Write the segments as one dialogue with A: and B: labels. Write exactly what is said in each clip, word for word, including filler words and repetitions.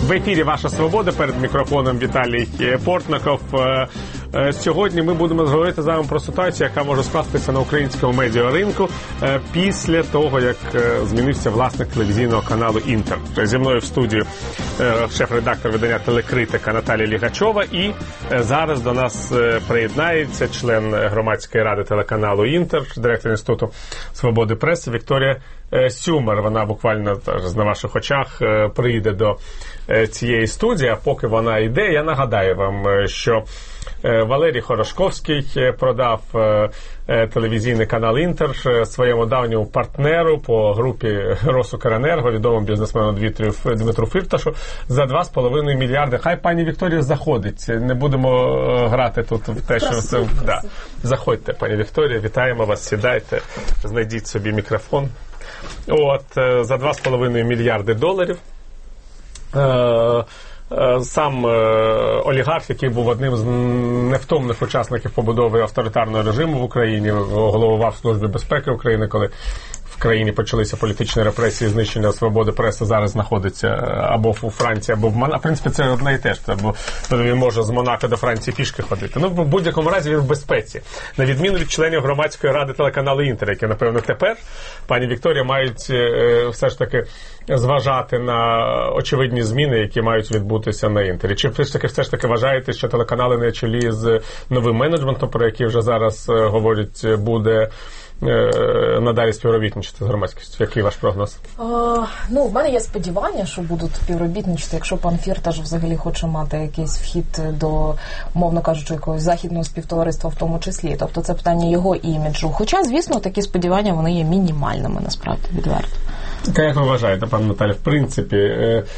A: В ефірі «Ваша свобода», перед мікрофоном Віталій Портников. Сьогодні ми будемо говорити з вами про ситуацію, яка може скластися на українському медіаринку після того, як змінився власник телевізійного каналу «Інтер». Зі мною в студії шеф-редактор видання «Телекритика» Наталія Лігачова, і зараз до нас приєднається член громадської ради телеканалу «Інтер», директор Інституту свободи преси Вікторія Сюмар. Вона буквально на ваших очах приїде до цієї студії, а поки вона йде, я нагадаю вам, що Валерій Хорошковський продав телевізійний канал «Інтер» своєму давньому партнеру по групі «Росукренерго», відомому бізнесмену Дмитру Фірташу, за два з половиною мільярди. Хай пані Вікторія заходить. Не будемо грати тут в те, що... Це, да. Заходьте, пані Вікторія, вітаємо вас, сідайте, знайдіть собі мікрофон. От, за два з половиною мільярди доларів. Сам олігарх, який був одним з невтомних учасників побудови авторитарного режиму в Україні, головував Службі безпеки України, коли в країні почалися політичні репресії, знищення свободи преси, зараз знаходиться або у Франції, або в Монако. В принципі, це одне і те ж, бо він може з Монако до Франції пішки ходити. Ну, в будь-якому разі він в безпеці. На відміну від членів громадської ради телеканалу «Інтер», які, напевно, тепер, пані Вікторія, мають все ж таки зважати на очевидні зміни, які мають відбутися на «Інтері». Чи все ж таки, все ж таки вважаєте, що телеканали на чолі з новим менеджментом, про який вже зараз говорять, буде надалі співробітничати з громадськістю? Який ваш прогноз?
B: А, ну, в мене є сподівання, що будуть співробітничати, якщо пан Фірташ взагалі хоче мати якийсь вхід до, мовно кажучи, якогось західного співтовариства в тому числі. Тобто це питання його іміджу. Хоча, звісно, такі сподівання, вони є мінімальними, насправді, відверто.
A: Як ви вважаєте, пане Наталі, в принципі,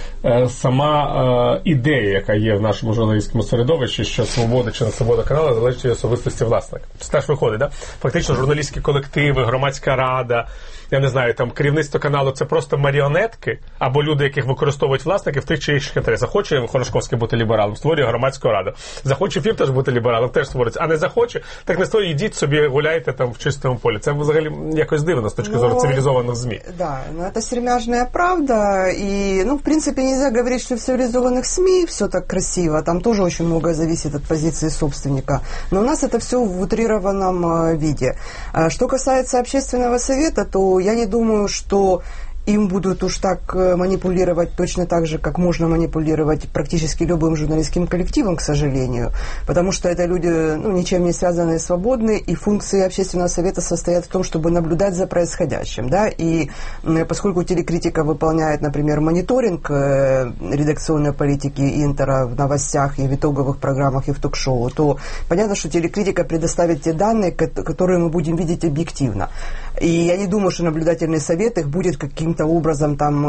A: сама ідея, яка є в нашому журналістському середовищі, що свобода чи не свобода каналу залежить від особистості власника. Це теж виходить, да? Фактично, журналістські колективи, громадська рада, я не знаю, там керівництво каналу – це просто маріонетки, або люди, яких використовують власники в тих чи інших інтересах. Захоче Хорошковський бути лібералом, створює громадську раду. Захоче Фірташ бути лібералом, теж створюється. А не захоче, так не створює, йдіть собі, гуляйте там в чистому полі. Це взагалі якось дивно з точки зору цивілізованих ЗМІ.
C: Да, но это сермяжная правда, и, ну, в принципе, нельзя говорить, что в цивилизованных СМИ все так красиво, там тоже очень многое зависит от позиции собственника, но у нас это все в утрированном виде. Что касается общественного совета, то я не думаю, что им будут уж так манипулировать точно так же, как можно манипулировать практически любым журналистским коллективом, к сожалению, потому что это люди, ну, ничем не связанные, свободные, и функции общественного совета состоят в том, чтобы наблюдать за происходящим, да, и поскольку телекритика выполняет, например, мониторинг редакционной политики Интера в новостях и в итоговых программах и в ток-шоу, то понятно, что телекритика предоставит те данные, которые мы будем видеть объективно. И я не думаю, что наблюдательный совет их будет каким-то образом там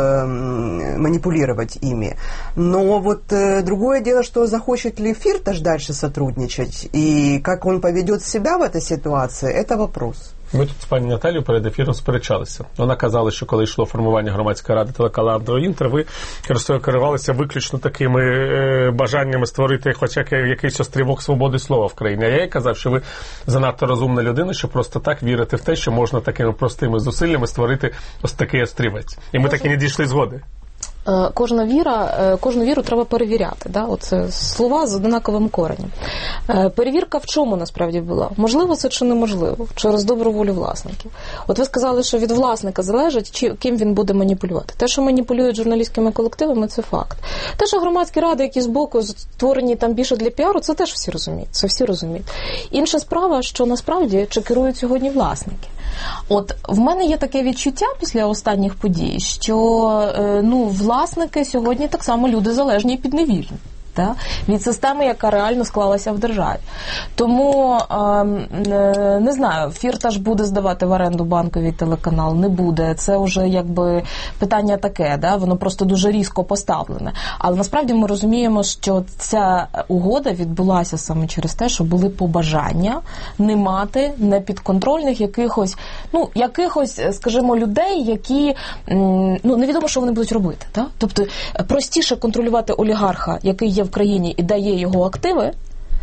C: э, манипулировать ими. Но вот э, другое дело, что захочет ли Фирташ дальше сотрудничать и как он поведет себя в этой ситуации, это вопрос.
A: Ми тут з пані Наталією перед ефіром сперечалися. Вона казала, що коли йшло формування громадської ради телеканалу «Інтер», ви керувалися виключно такими е, бажаннями створити хоча б якийсь острівок свободи слова в країні. А я їй казав, що ви занадто розумна людина, щоб просто так вірити в те, що можна такими простими зусиллями створити ось такий острівець. І ми так і не дійшли згоди.
B: Кожна віра, кожну віру треба перевіряти. Да? Оце слова з однаковим коренем. Перевірка в чому насправді була? Можливо це чи неможливо? Через добру волю власників. От ви сказали, що від власника залежить, чи, ким він буде маніпулювати. Те, що маніпулюють журналістськими колективами, це факт. Те, що громадські ради, які збоку створені там більше для піару, це теж всі розуміють. Це всі розуміють. Інша справа, що насправді чи керують сьогодні власники. От в мене є таке відчуття після останніх подій, що ну, власники сьогодні так само люди залежні і підневільні. Да? Від системи, яка реально склалася в державі. Тому, е, не знаю, Фірташ буде здавати в оренду банковий телеканал, не буде. Це вже якби питання таке, да? Воно просто дуже різко поставлене. Але насправді ми розуміємо, що ця угода відбулася саме через те, що були побажання не мати непідконтрольних якихось, ну, якихось, скажімо, людей, які, ну, невідомо, що вони будуть робити. Да? Тобто, простіше контролювати олігарха, який є в країні і дає його активи,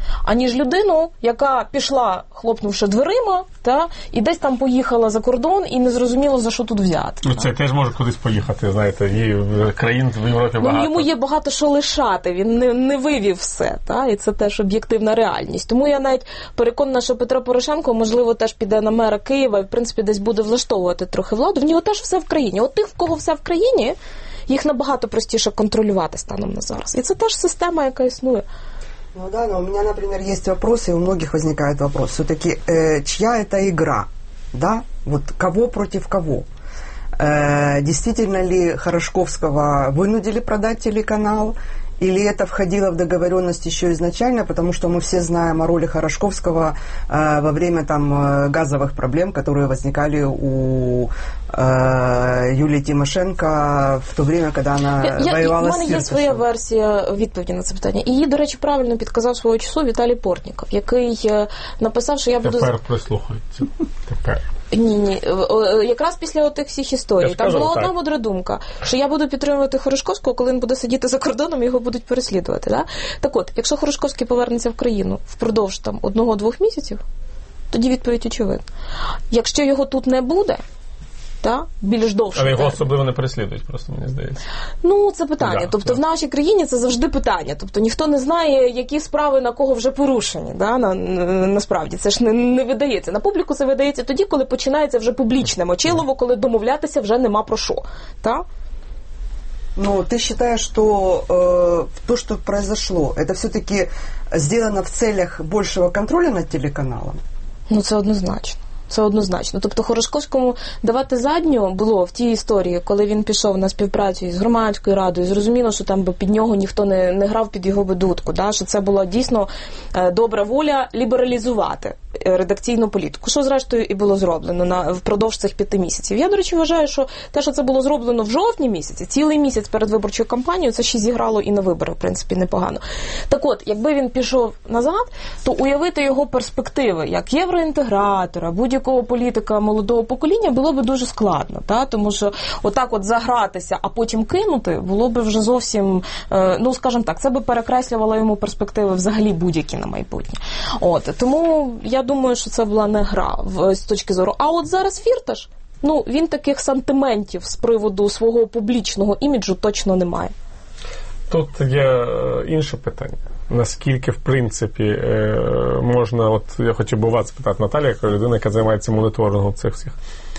B: аніж людину, яка пішла, хлопнувши дверима, та, і десь там поїхала за кордон і не зрозуміло, за що тут взяти.
A: Ну, це теж може кудись поїхати, знаєте, і країн в Європі багато.
B: Ну, йому є багато що лишати, він не, не вивів все, та, і це теж об'єктивна реальність. Тому я навіть переконана, що Петро Порошенко, можливо, теж піде на мера Києва і, в принципі, десь буде влаштовувати трохи владу. В нього теж все в країні. От тих, в кого все в країні, їх набагато простіше контролювати станом на зараз. І це теж система, яка існує.
C: Ну да, но у меня, например, есть вопросы, и у многих возникает вопрос. Все-таки, э, чья это игра? Да? Вот кого против кого? Э, действительно ли Хорошковского вынудили продать телеканал? Или это входило в договоренность еще изначально, потому что мы все знаем о роли Хорошковского э, во время там газовых проблем, которые возникали у э, Юлии Тимошенко в то время, когда она
B: я,
C: воювала
B: я,
C: з Фірташем.
B: У мене є своя версія відповіді на це питання. І її, до речі, правильно підказав свого часу Віталій Портніков, який написав, що я буду...
A: Тепер прислухаються. Тепер.
B: Ні, ні. Якраз після отих всіх історій. Там була одна мудра думка, що я буду підтримувати Хорошковського, коли він буде сидіти за кордоном, його будуть переслідувати. Да? Так от, якщо Хорошковський повернеться в країну впродовж там одного-двох місяців, тоді відповідь очевидна. Якщо його тут не буде, та, більш довше.
A: Але його особливо не переслідують, просто, мені здається.
B: Ну, це питання.
A: Да,
B: тобто
A: да.
B: в нашій країні це завжди питання. Тобто ніхто не знає, які справи на кого вже порушені. Да? На, на, насправді, це ж не, не видається. На публіку це видається тоді, коли починається вже публічне мочилово, коли домовлятися вже нема про що. Та?
C: Но ты считаешь, что э, то, что произошло, это все-таки сделано в целях большего контроля над телеканалом?
B: Ну, це однозначно. Це однозначно. Тобто Хорошковському давати задню було в тій історії, коли він пішов на співпрацю із громадською радою, зрозуміло, що там би під нього ніхто не, не грав під його ведутку, да? Що це була дійсно е, добра воля лібералізувати редакційну політику, що зрештою і було зроблено на, впродовж цих п'яти місяців. Я, до речі, вважаю, що те, що це було зроблено в жовтні місяці, цілий місяць перед виборчою кампанією, це ще зіграло і на вибори, в принципі, непогано. Так от, якби він пішов назад, то уявити його перспективи, як євроінтегратора, будь-якого політика молодого покоління, було б дуже складно, та? Тому що отак от загратися, а потім кинути, було б вже зовсім, е, ну, скажімо так, це би перекреслювало йому перспективи взагалі будь-які на майбутнє. От, тому я думаю, що це була не гра в, з точки зору. А от зараз Фірташ, ну, він таких сантиментів з приводу свого публічного іміджу точно не має.
A: Тут є інше питання. Наскільки, в принципі, можна, от я хотів би вас спитати, Наталія, яка людина, яка займається моніторингом цих всіх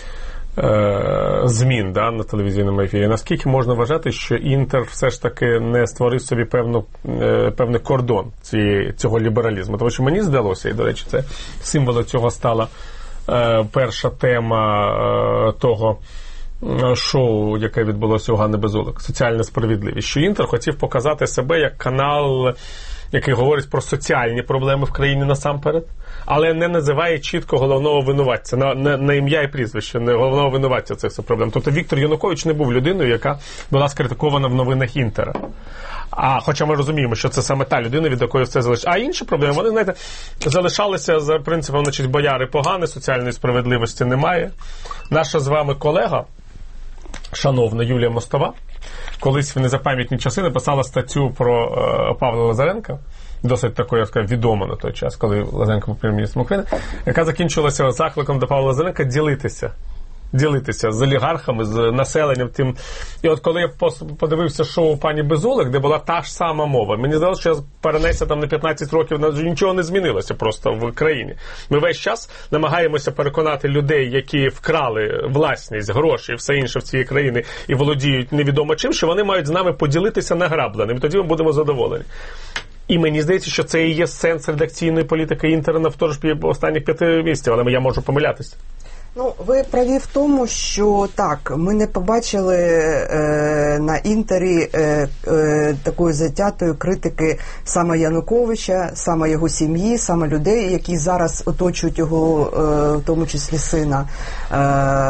A: змін, да, на телевізійному ефірі, наскільки можна вважати, що Інтер все ж таки не створив собі певну, певний кордон цієї, цього лібералізму? Тому що мені здалося, і, до речі, це символом цього стала е, перша тема е, того шоу, яке відбулося у Ганни Безулик, «Соціальна справедливість», що Інтер хотів показати себе як канал, який говорить про соціальні проблеми в країні насамперед, але не називає чітко головного винуватця, на, на, на ім'я і прізвище, не головного винуватця цих всіх проблем. Тобто Віктор Янукович не був людиною, яка була скритикована в новинах Інтера. А хоча ми розуміємо, що це саме та людина, від якої все залишилося. А інші проблеми, вони, знаєте, залишалися за принципом, значить, бояри погані, соціальної справедливості немає. Наша з вами колега, шановна Юлія Мостова, колись в незапам'ятні часи написала статтю про е, Павла Лазаренка, досить такою, я скажу, відома на той час, коли Лазаренко був прем'єр-міністром України, яка закінчилася закликом до Павла Лазаренка ділитися. Ділитися з олігархами, з населенням тим. І от коли я подивився шоу пані Безулик, де була та ж сама мова, мені здалося, що я перенесся там на п'ятнадцять років, нічого не змінилося просто в країні. Ми весь час намагаємося переконати людей, які вкрали власність, гроші і все інше в цій країні і володіють невідомо чим, що вони мають з нами поділитися награбленим. І тоді ми будемо задоволені. І мені здається, що це і є сенс редакційної політики Інтера впродовж останніх п'яти місяців, але я можу помилятися.
C: Ну, ви праві в тому, що так, ми не побачили е, на Інтері е, е, такої затятої критики саме Януковича, саме його сім'ї, саме людей, які зараз оточують його, е, в тому числі сина. Е,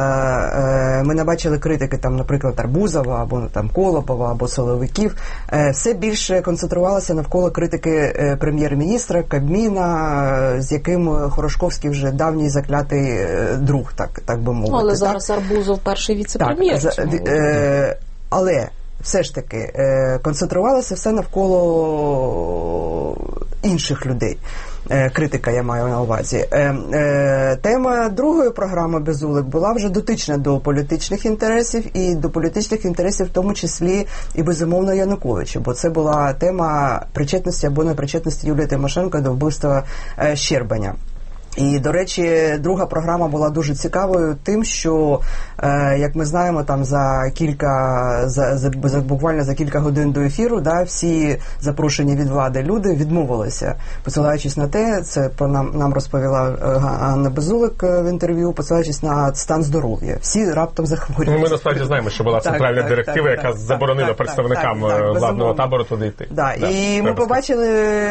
C: е, ми не бачили критики, там, наприклад, Арбузова, або там Колопова, або силовиків. Е, все більше концентрувалося навколо критики е, прем'єр-міністра, Кабміна, з яким Хорошковський вже давній заклятий е, друг. Так, так би мовити.
B: Але зараз так? Арбузов перший віце-прем'єр.
C: Так, е, але все ж таки е, концентрувалося все навколо інших людей. Критика я маю на увазі. Тема другої програми «Безулик» була вже дотична до політичних інтересів і до політичних інтересів в тому числі і, безумовно, Януковича, бо це була тема причетності або непричетності Юлії Тимошенко до вбивства Щербаня. І, до речі, друга програма була дуже цікавою тим, що, е, як ми знаємо, там за кілька, за, за, за буквально за кілька годин до ефіру, да, всі запрошені від влади люди відмовилися, посилаючись на те, це про нам, нам розповіла Анна Безулик в інтерв'ю, посилаючись на стан здоров'я. Всі раптом захворювали.
A: Ми насправді знаємо, що була центральна так, директива, так, яка так, заборонила так, представникам так, так, владного табору туди йти.
C: Да. Да, і ми побачили,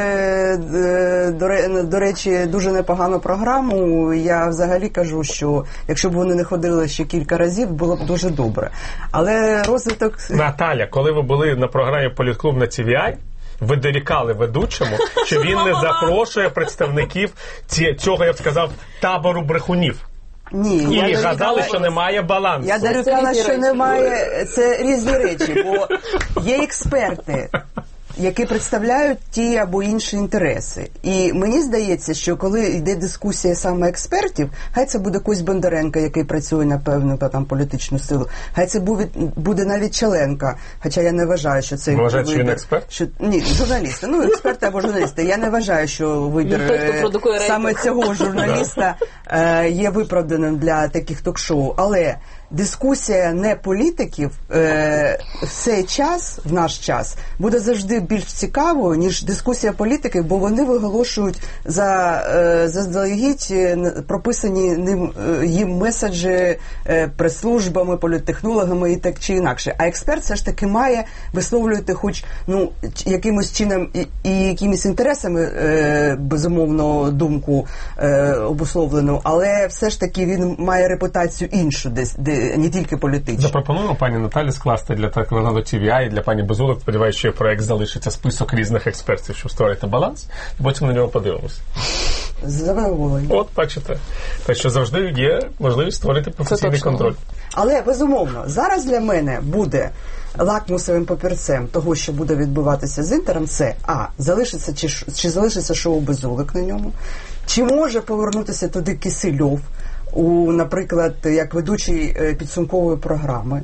C: до, до речі, дуже непогану програму. Програму, я взагалі кажу, що якщо б вони не ходили ще кілька разів, було б дуже добре. Але розвиток...
A: Наталя, коли ви були на програмі «Політклуб» на Ті Ві Ай, ви дорікали ведучому, що він не запрошує представників цього, я б сказав, табору брехунів.
C: Ні,
A: і гадали, що немає балансу.
C: Я дорікала, що немає... Це різні речі, бо є експерти, які представляють ті або інші інтереси. І мені здається, що коли йде дискусія саме експертів, хай це буде Кось Бондаренко, який працює на певну там політичну силу, хай це буде, буде навіть Челенка, хоча я не вважаю, що це...
A: Ви вважаєте, що він експерт?
C: Що, ні, журналісти. Ну, експерти або журналісти. Я не вважаю, що вибір е, саме цього журналіста е, є виправданим для таких ток-шоу. Але дискусія не політиків е, в цей час, в наш час, буде завжди більш цікавою, ніж дискусія політиків, бо вони виголошують за е, заздалегідь прописані ним е, їм меседжі е, прес-службами, політтехнологами і так чи інакше. А експерт все ж таки має висловлювати хоч ну, якимось чином і, і якимись інтересами, е, безумовно, думку е, обусловлену, але все ж таки він має репутацію іншу, десь, де не тільки політичну.
A: Запропонуємо пані Наталі скласти для телеканалу Ті Ві Ай і для пані Безулик, сподіваюся, що проект залишиться список різних експертів, щоб створити баланс, і потім на нього подивимося.
C: Задоволення.
A: От, бачите. Так що завжди є можливість створити професійний контроль.
C: Але, безумовно, зараз для мене буде лакмусовим папірцем того, що буде відбуватися з Інтером, це а. залишиться чи, чи залишиться шоу Безулик на ньому, чи може повернутися туди Кисельов, у, наприклад, як ведучий підсумкової програми,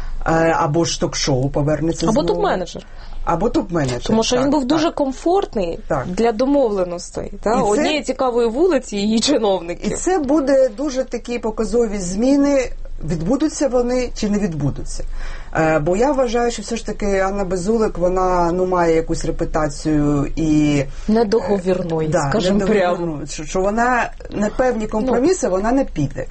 C: або ж ток-шоу повернеться
B: або
C: знову.
B: топ-менеджер.
C: Або топ-менеджер.
B: Тому що
C: так,
B: він був
C: так.
B: дуже комфортний так. для домовленостей. Та? Однієї це... цікавої вулиці її чиновників.
C: І це буде дуже такі показові зміни, відбудуться вони чи не відбудуться. Е, бо я вважаю, що все ж таки Анна Безулик, вона ну, має якусь репутацію і...
B: недоговірної,
C: е, да,
B: скажімо прямо.
C: Що, що вона на певні компроміси, ну. вона не піде.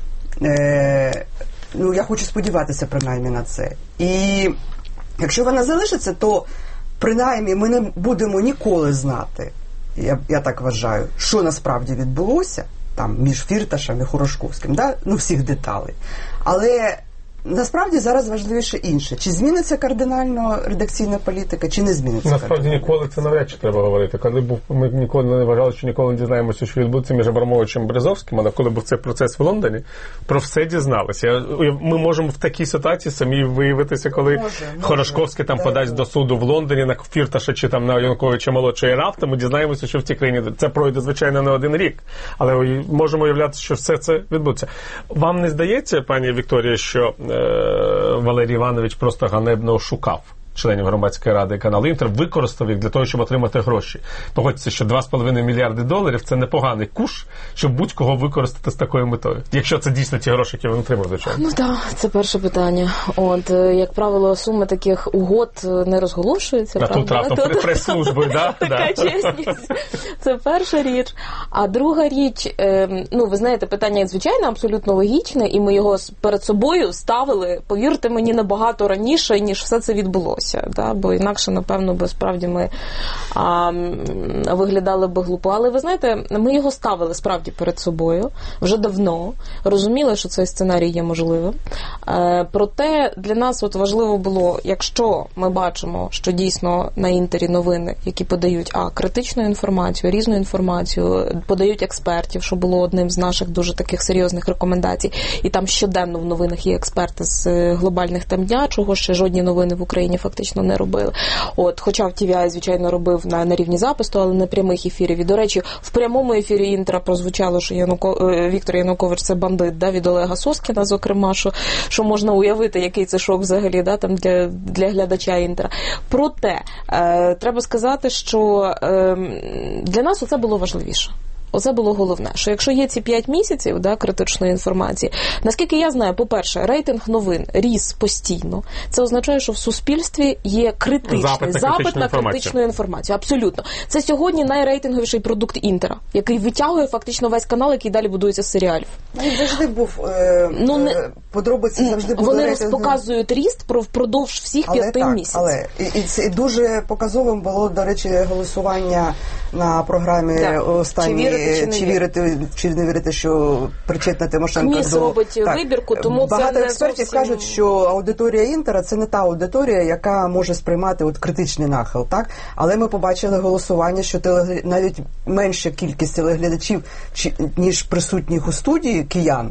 C: Е, ну, я хочу сподіватися принаймні на це. І якщо вона залишиться, то принаймні ми не будемо ніколи знати, я, я так вважаю, що насправді відбулося там між Фірташем і Хорошковським, да? Ну, всіх деталей. Але насправді зараз важливіше інше. Чи зміниться кардинально редакційна політика, чи не зміниться?
A: Насправді ніколи це навряд чи треба говорити. Коли був, ми ніколи не вважали, що ніколи не дізнаємося, що відбудеться між Абрамовичем і Березовським, але коли був цей процес в Лондоні, про все дізналися. Ми можемо в такій ситуації самі виявитися, коли може, Хорошковський там да, подасть да. до суду в Лондоні на Фірташа чи там на Януковича молодшого, і раптом ми дізнаємося, що в цій країні це пройде, звичайно, не один рік. Але можемо уявляти, що все це відбудеться. Вам не здається, пані Вікторія, що Валерій Іванович просто ганебно шукав членів громадської ради каналу Інтер, використав їх для того, щоб отримати гроші. Погодьтеся, що два з половиною мільярди доларів – це непоганий куш, щоб будь-кого використати з такою метою. Якщо це дійсно ті гроші, які він отримав, звичайно.
B: Ну так, це перше питання. От, як правило, суми таких угод не розголошуються.
A: А тут раптом при прес-службою, да?
B: Така чесність. Це перша річ. А друга річ, ну, ви знаєте, питання, звичайно, абсолютно логічне, і ми його перед собою ставили, повірте мені, набагато раніше, ніж все це відбулося. Да? Бо інакше, напевно, би справді ми а, виглядали би глупо. Але, ви знаєте, ми його ставили справді перед собою вже давно, розуміли, що цей сценарій є можливим. Е, проте для нас от важливо було, якщо ми бачимо, що дійсно на Інтері новини, які подають а, критичну інформацію, різну інформацію, подають експертів, що було одним з наших дуже таких серйозних рекомендацій, і там щоденно в новинах є експерти з глобальних тем дня, чого ще жодні новини в Україні фактично фактично не робили. От, хоча в ті ві ай, звичайно, робив на, на рівні запису, але не прямих ефірів. І, до речі, в прямому ефірі Інтера прозвучало, що Януко... Віктор Янукович це бандит, да, від Олега Соскіна, зокрема, що, що можна уявити, який це шок взагалі, да, там для, для глядача Інтера. Проте, е, треба сказати, що е, для нас оце було важливіше. Оце було головне, що якщо є ці п'ять місяців, да, критичної інформації, наскільки я знаю, по-перше, рейтинг новин ріс постійно. Це означає, що в суспільстві є критичний запит на, запит на критичну інформацію. Абсолютно. Це сьогодні найрейтинговіший продукт Інтера, який витягує фактично весь канал, який далі будується з серіалів.
C: Він завжди був, е, ну, не, подробиці завжди були.
B: Вони
C: рейтинг...
B: показують ріст впродовж всіх
C: але
B: п'яти
C: так,
B: місяців.
C: Але і, і, це, і дуже показовим було, до речі, голосування на програмі так. останній. Чи, чи, чи вірити, чи не вірити, що причетна Тимошенко
B: КМІС
C: до...
B: робить так. вибірку, тому
C: багато
B: це не
C: експертів
B: зовсім...
C: кажуть, що аудиторія Інтера це не та аудиторія, яка може сприймати от критичний нахил, так? Але ми побачили голосування, що телег... навіть менша кількість телеглядачів, чи... ніж присутніх у студії киян,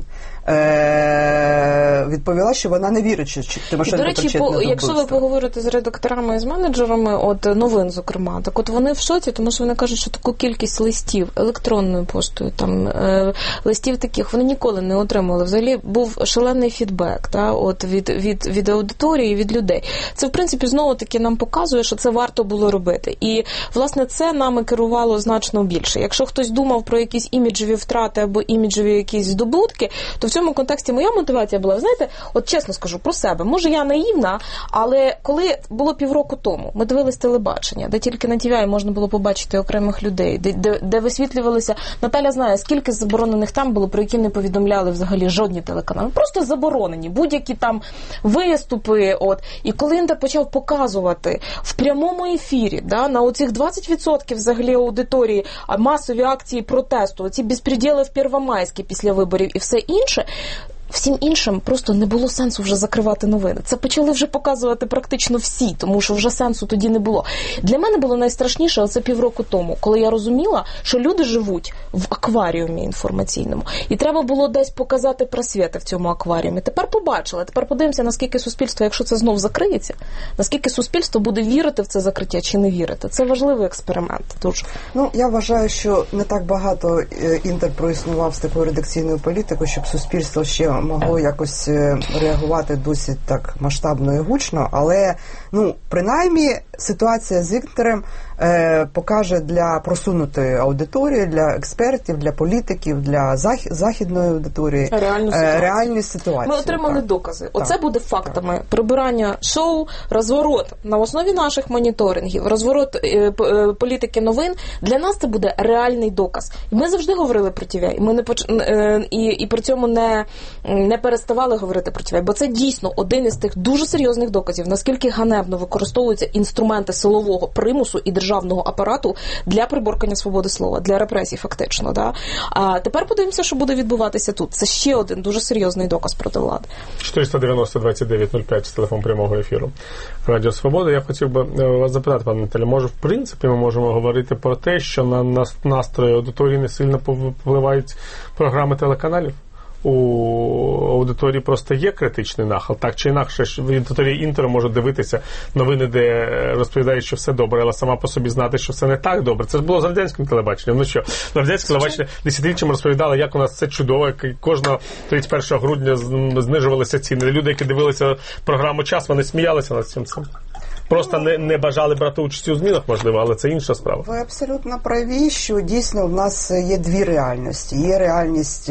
C: Е, відповіла, що вона не вірить, що Тимошенко
B: до речі, по, якщо ви поговорите з редакторами і з менеджерами от новин, зокрема, так от вони в шоці, тому що вони кажуть, що таку кількість листів електронною поштою, там е, листів таких вони ніколи не отримували. Взагалі був шалений фідбек, та, от від, від, від аудиторії, від людей. Це, в принципі, знову таки нам показує, що це варто було робити. І, власне, це нами керувало значно більше. Якщо хтось думав про якісь іміджеві втрати або іміджеві якісь здобутки, то в цьому контексті моя мотивація була, знаєте, от чесно скажу про себе, може я наївна, але коли було півроку тому, ми дивились телебачення, де тільки на ті ві ай можна було побачити окремих людей, де, де, де висвітлювалися, Наталя знає, скільки заборонених там було, про які не повідомляли взагалі жодні телеканали, просто заборонені, будь-які там виступи, от, і коли Інтер почав показувати в прямому ефірі, да, на оцих двадцять відсотків взагалі аудиторії, масові акції протесту, оці безпреділи в Первомайській після виборів і все інше, всім іншим просто не було сенсу вже закривати новини. Це почали вже показувати практично всі, тому що вже сенсу тоді не було. Для мене було найстрашніше оце півроку тому, коли я розуміла, що люди живуть в акваріумі інформаційному. І треба було десь показати просвіти в цьому акваріумі. Тепер побачила, тепер подивимося, наскільки суспільство, якщо це знов закриється, наскільки суспільство буде вірити в це закриття чи не вірити. Це важливий експеримент. Дуже.
C: Ну, я вважаю, що не так багато Інтер проіснував з такою редакційною політикою, щоб суспільство ще могло якось реагувати досить так масштабно і гучно, але, ну, принаймні, ситуація з Інтером е, покаже для просунутої аудиторії, для експертів, для політиків, для зах- західної аудиторії
B: реальну
C: е, реальні ситуації.
B: Ми отримали
C: так.
B: докази.
C: Так.
B: Оце буде фактами. Так. Прибирання шоу, розворот на основі наших моніторингів, розворот е, е, політики новин. Для нас це буде реальний доказ. І ми завжди говорили про ті ві ай. Ми не поч... е, і, і при цьому не не переставали говорити про ті ві ай, бо це дійсно один із тих дуже серйозних доказів, наскільки ганебно використовуються інструменти силового примусу і державного апарату для приборкання свободи слова, для репресій фактично. Да? А тепер подивимося, що буде відбуватися тут. Це ще один дуже серйозний доказ проти влади.
A: чотириста дев'яносто двадцять дев'ять нуль п'ять, телефон прямого ефіру Радіо Свобода. Я хотів би вас запитати, пане Наталі, може, в принципі, ми можемо говорити про те, що на настрої аудиторії не сильно впливають програми телеканалів? У аудиторії просто є критичний нахил, так чи інакше, в аудиторії Інтеру можуть дивитися новини, де розповідають, що все добре, але сама по собі знати, що все не так добре. Це ж було з радянським телебаченням. Ну що, на радянське телебачення десятиріччями розповідали, як у нас все чудово, як кожного тридцять першого грудня знижувалися ціни. Люди, які дивилися програму «Час», вони сміялися над цим цим. Просто не, не бажали брати участь у змінах, можливо, але це інша справа.
C: Ви абсолютно праві, що дійсно в нас є дві реальності. Є реальність,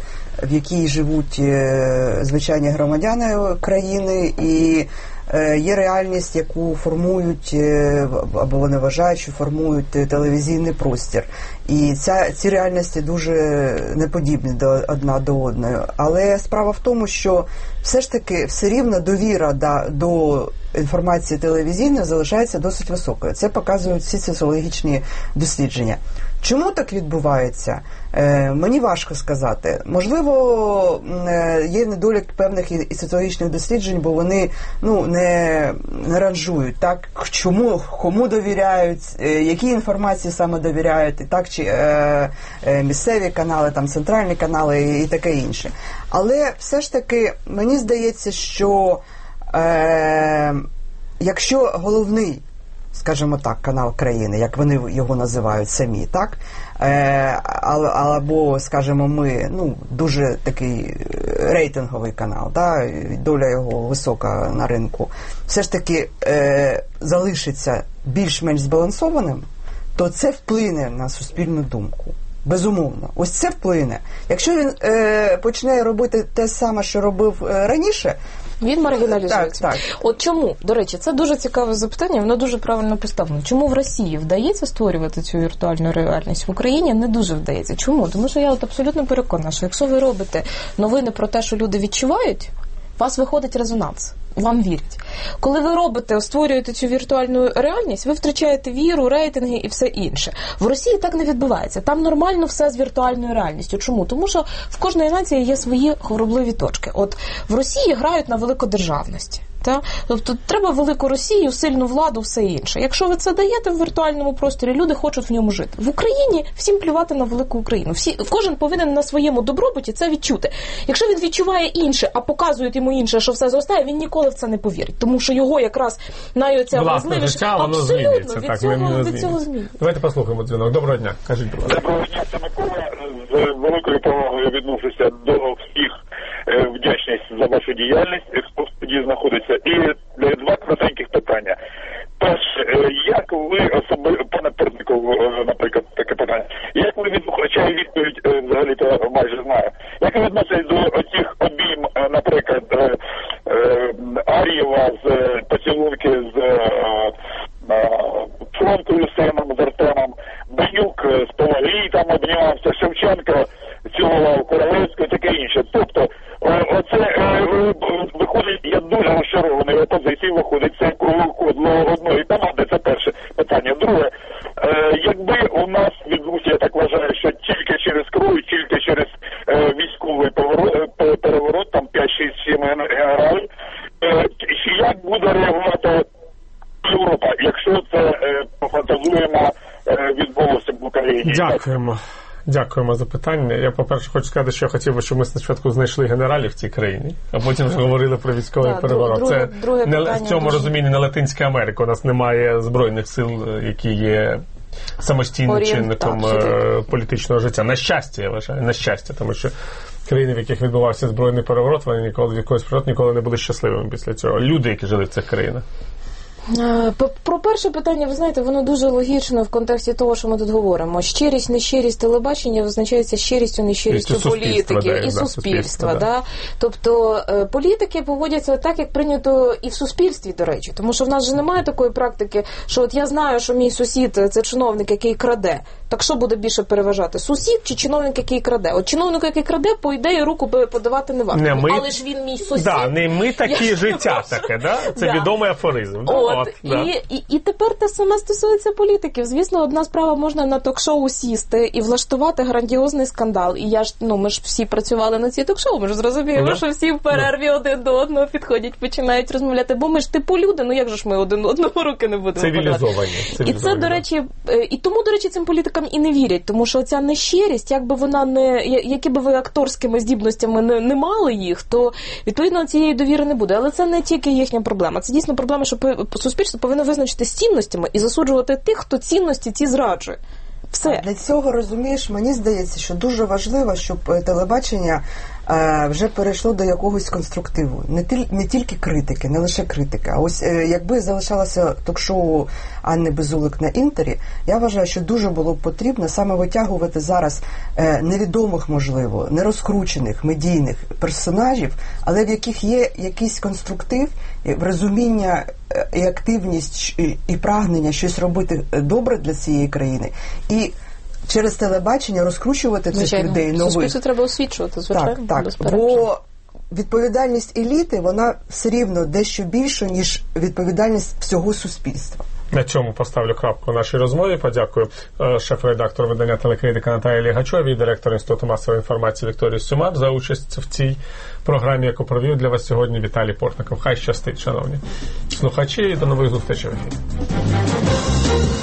C: в якій живуть звичайні громадяни країни, і є реальність, яку формують, або вони вважають, що формують телевізійний простір. І ця, ці реальності дуже неподібні до, одна до одної. Але справа в тому, що все ж таки все рівно довіра до, до інформації телевізійної залишається досить високою. Це показують всі соціологічні дослідження. Чому так відбувається? Е, мені важко сказати. Можливо, е, є недолік певних і, і соціологічних досліджень, бо вони ну, не, не ранжують, так, чому, кому довіряють, е, які інформації саме довіряють, і так, чи е, е, місцеві канали, там, центральні канали і, і таке інше. Але все ж таки, мені здається, що е, якщо головний, скажімо так, канал країни, як вони його називають самі, так? Е, або, скажімо, ми, ну, дуже такий рейтинговий канал, да? Доля його висока на ринку, все ж таки е, залишиться більш-менш збалансованим, то це вплине на суспільну думку. Безумовно. Ось це вплине. Якщо він е, почне робити те саме, що робив е, раніше,
B: він маргіналізується.
C: Так, так.
B: От чому, до речі, це дуже цікаве запитання, воно дуже правильно поставлено. Чому в Росії вдається створювати цю віртуальну реальність, в Україні не дуже вдається? Чому? Тому що я от абсолютно переконана, що якщо ви робите новини про те, що люди відчувають, у вас виходить резонанс. Вам вірять. Коли ви робите, створюєте цю віртуальну реальність, ви втрачаєте віру, рейтинги і все інше. В Росії так не відбувається. Там нормально все з віртуальною реальністю. Чому? Тому що в кожної нації є свої хворобливі точки. От в Росії грають на великодержавності. Та? Тобто треба велику Росію, сильну владу, все інше. Якщо ви це даєте в віртуальному просторі, люди хочуть в ньому жити. В Україні всім плювати на велику Україну. Всі, кожен повинен на своєму добробуті це відчути. Якщо він відчуває інше, а показують йому інше, що все зростає, він ніколи в це не повірить. Тому що його якраз найоця
A: важливіше. Абсолютно, від,
B: так,
A: цього,
B: від цього змінюється.
A: Давайте послухаємо дзвінок. Доброго дня. Кажіть, будь ласка.
D: Доброго дня, це Микола. З великою повагою відношуся до всіх, вдячність за вашу діяльність, хто в студії знаходиться. І два коротеньких питання. Перше, як ви особливо, пане Портников, наприклад, таке питання, як ви відвухачає відповідь, взагалі-то майже знаю, як ви відноситесь до цих обійм, наприклад, Ар'єва з поцілунки з Фронтою, сином, з Артемом, Банюк з Павлій там обнімався, Шевченко цілував Королевську і таке інше. Тобто, оце виходить, я дуже розчарований, опозиції виходить, це код одної команди, це перше питання. Друге, якби у нас відбувся, я так вважаю, що тільки через кров, тільки через військовий переворот, там п'ять-шість генералів, як буде реагувати Європа, якщо це пофантазуємо відбулося в Україні?
A: Дякуємо. Дякуємо за питання. Я, по-перше, хочу сказати, що я хотів би, щоб ми спочатку знайшли генералів в цій країні, а потім вже говорили про військовий
B: да,
A: переворот.
B: Друге,
A: Це
B: друге
A: не, в цьому дуже... розумінні не Латинська Америка. У нас немає збройних сил, які є самостійним
B: Орієнт,
A: чинником
B: так,
A: політичного життя. На щастя, я вважаю, на щастя, тому що країни, в яких відбувався збройний переворот, вони ніколи, в якогось період ніколи не були щасливими після цього. Люди, які жили в цих країнах.
B: Про перше питання, ви знаєте, воно дуже логічно в контексті того, що ми тут говоримо. Щирість, нещирість телебачення визначається щирістю, нещирістю політики
A: да,
B: і
A: да,
B: суспільства.
A: Да.
B: Да? Тобто політики поводяться так, як прийнято і в суспільстві, до речі. Тому що в нас же немає такої практики, що от я знаю, що мій сусід – це чиновник, який краде. Так що буде більше переважати? Сусід чи чиновник, який краде? От чиновник, який краде, по ідеї, руку подавати не варто.
A: Не, ми...
B: Але ж він мій сусід.
A: Да, не ми такі, я життя таке, да? Це да. Відомий афоризм. Да?
B: От,
A: От,
B: і,
A: да.
B: і, і тепер те саме стосується політиків. Звісно, одна справа, можна на ток-шоу сісти і влаштувати грандіозний скандал. І я ж, ну, ми ж всі працювали на ці ток-шоу, ми ж зрозуміли, yeah. що всі в перерві yeah. один до одного підходять, починають розмовляти. Бо ми ж типу люди, ну як же ж ми один одного руки не будемо
A: Цивілізовані. Цивілізовані.
B: І це, до речі, і тому, до речі, цим політикам і не вірять, тому що ця нещирість, якби вона не, які би ви акторськими здібностями не, не мали їх, то, відповідно, цієї довіри не буде. Але це не тільки їхня проблема. Це дійсно проблема, що суспільство повинно визначити з цінностями і засуджувати тих, хто цінності ці зраджує. Все.
C: Для цього, розумієш, мені здається, що дуже важливо, щоб телебачення е, вже перейшло до якогось конструктиву. Не, тіль, не тільки критики, не лише критика. А ось е, якби залишалося ток-шоу Анни Безулик на Інтері, я вважаю, що дуже було б потрібно саме витягувати зараз е, невідомих, можливо, нерозкручених медійних персонажів, але в яких є якийсь конструктив, розуміння і активність, і, і прагнення щось робити добре для цієї країни. І через телебачення розкручувати цих
B: звичайно.
C: людей нових.
B: Суспільство треба освічувати, звичайно.
C: Так, так. Бо відповідальність еліти, вона все рівно дещо більша, ніж відповідальність всього суспільства.
A: На цьому поставлю крапку в нашій розмові. Подякую шеф-редактору видання «Телекритика» Наталії Лігачовій і директору Інституту масової інформації Вікторії Сюмар за участь в цій програмі, яку провів для вас сьогодні Віталій Портников. Хай щастить, шановні слухачі, і до нових зустрічей в ефірі.